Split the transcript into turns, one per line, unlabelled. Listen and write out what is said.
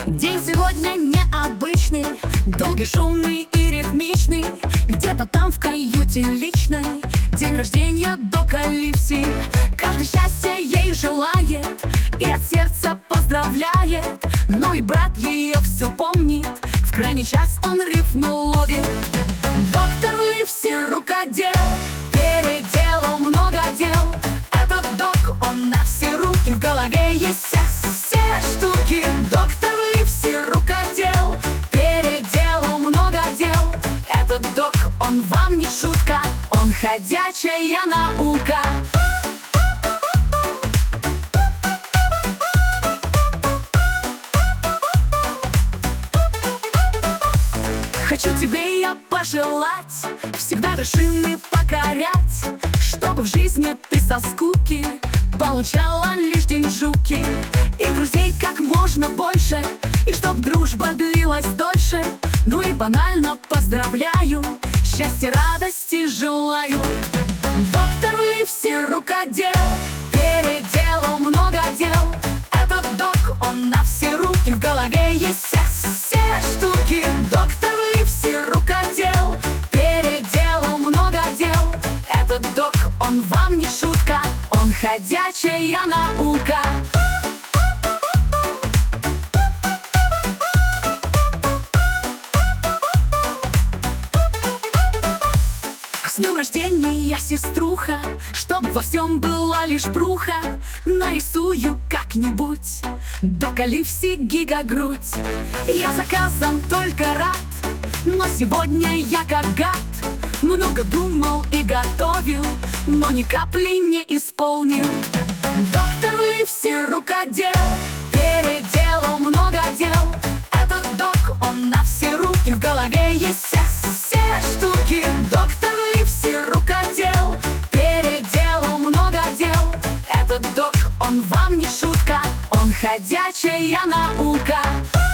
День сегодня необычный, долгий, шумный и ритмичный. Где-то там в каюте личной день рождения до Калипси. Каждый счастье ей желает и от сердца поздравляет. Ну и брат ее все помнит, в крайний час он рифму ловит. Доктор Ливси рукодел, переделал много дел. Этот док, он на все руки, в голове есть все штуки. Доктор Ливси рукодел, переделал много дел. Этот док, он вам не шутка, он ходячая наука. Хочу тебе я пожелать всегда вершины покорять, чтобы в жизни ты со скуки получала лишь деньжуки. И друзей как можно больше, и чтоб дружба длилась дольше. Ну и банально поздравляю, счастья, радости желаю. Доктор Ливси рукодел, переделал много дел. Этот док, он на все руки, в голове есть все штуки. Доктор Ливси рукодел, переделал много дел. Этот док, он вам не шутка, он ходячая наука. С днем рождения, сеструха, чтоб во всем была лишь бруха. Нарисую как-нибудь до Калипси гига-грудь. Я заказом только рад, но сегодня я как гад. Много думал и готовил, но ни капли не исполнил. Доктор Ливси рукодел, переделал много дел. Этот док, он на все руки, в голове есть все штуки. Доктор Ливси рукодел, переделал много дел. Этот док, он вам не шутка, он ходячая наука.